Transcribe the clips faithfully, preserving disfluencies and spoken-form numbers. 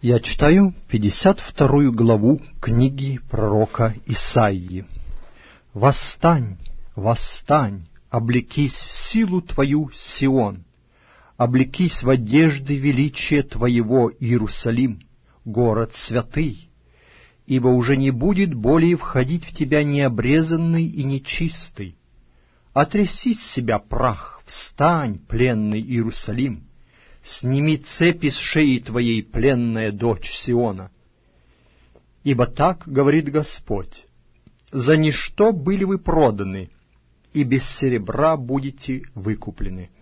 Я читаю пятьдесят вторую главу книги пророка Исаии. «Восстань, восстань, облекись в силу твою, Сион, облекись в одежды величия твоего, Иерусалим, город святый, ибо уже не будет более входить в тебя необрезанный и нечистый. Отряси с себя прах, встань, пленный Иерусалим, сними цепи с шеи твоей, пленная дочь Сиона. Ибо так говорит Господь: за ничто были вы проданы, и без серебра будете выкуплены.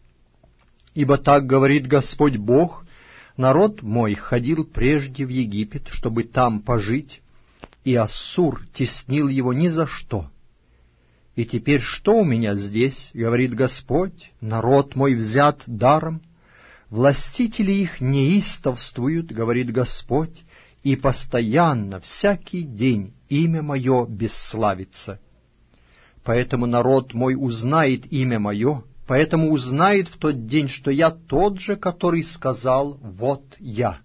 Ибо так говорит Господь Бог: народ мой ходил прежде в Египет, чтобы там пожить, и Ассур теснил его ни за что. И теперь что у меня здесь, говорит Господь, народ мой взят даром, властители их неистовствуют, говорит Господь, и постоянно, всякий день, имя мое бесславится. Поэтому народ мой узнает имя мое, поэтому узнает в тот день, что я тот же, который сказал: вот я.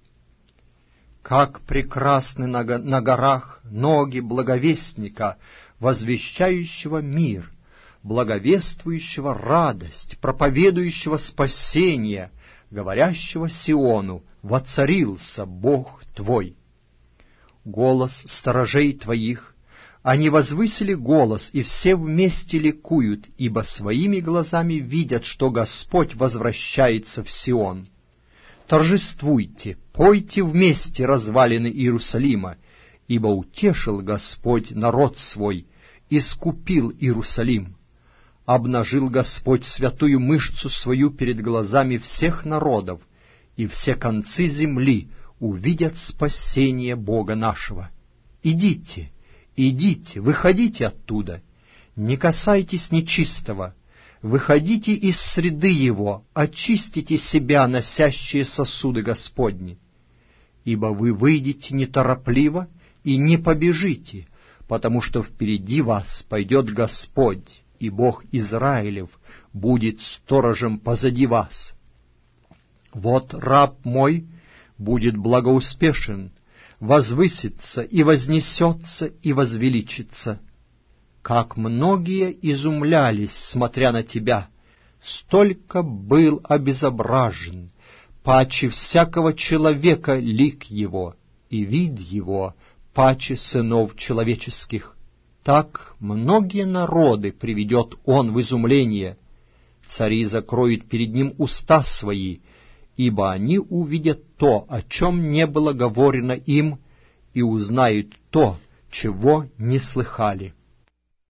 Как прекрасны на, на горах ноги благовестника, возвещающего мир, благовествующего радость, проповедующего спасение, говорящего Сиону: воцарился Бог твой. Голос сторожей твоих, они возвысили голос, и все вместе ликуют, ибо своими глазами видят, что Господь возвращается в Сион. Торжествуйте, пойте вместе, развалины Иерусалима, ибо утешил Господь народ свой, искупил Иерусалим. Обнажил Господь святую мышцу свою перед глазами всех народов, и все концы земли увидят спасение Бога нашего. Идите, идите, выходите оттуда, не касайтесь нечистого, выходите из среды его, очистите себя, носящие сосуды Господни. Ибо вы выйдете неторопливо и не побежите, потому что впереди вас пойдет Господь, и Бог Израилев будет сторожем позади вас. Вот раб мой будет благоуспешен, возвысится и вознесется и возвеличится. Как многие изумлялись, смотря на тебя, столько был обезображен, паче всякого человека лик его, и вид его паче сынов человеческих. Так многие народы приведет он в изумление. Цари закроют перед ним уста свои, ибо они увидят то, о чем не было говорено им, и узнают то, чего не слыхали.